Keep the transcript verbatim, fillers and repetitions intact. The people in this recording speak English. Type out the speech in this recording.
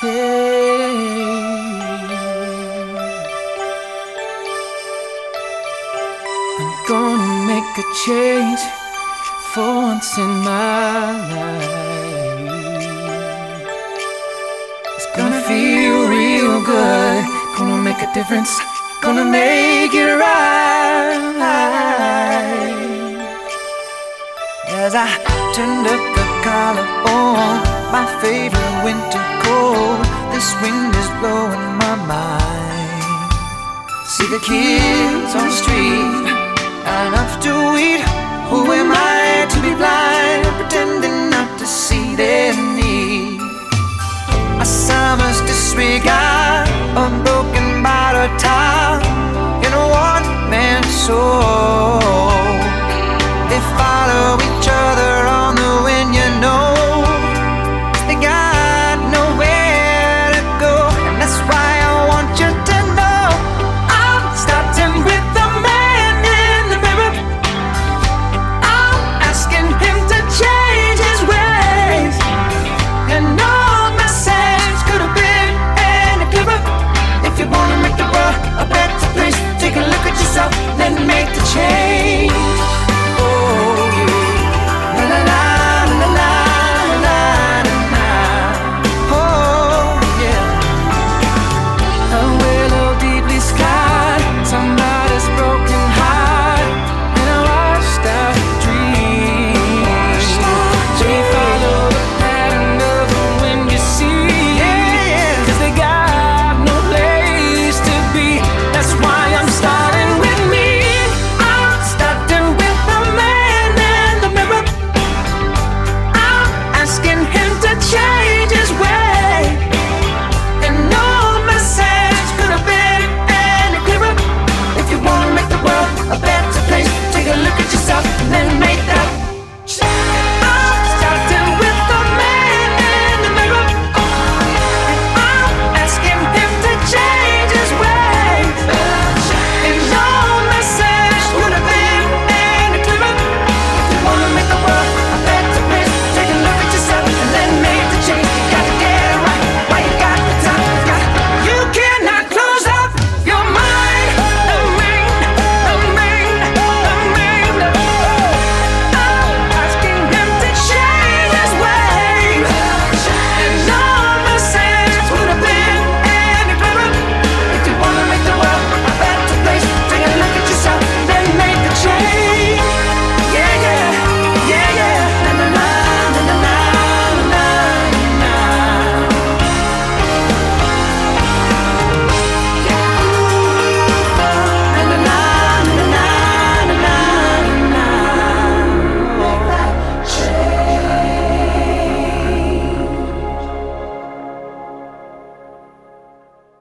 I'm gonna make a change for once in my life. It's gonna feel real good. Gonna make a difference. Gonna make it right. As I turned up the collar on my favorite winter coat, this wind is blowing my mind. See the kids on the street, not enough to eat. Who am I to be blind, pretending not to see their need? A summer's disregard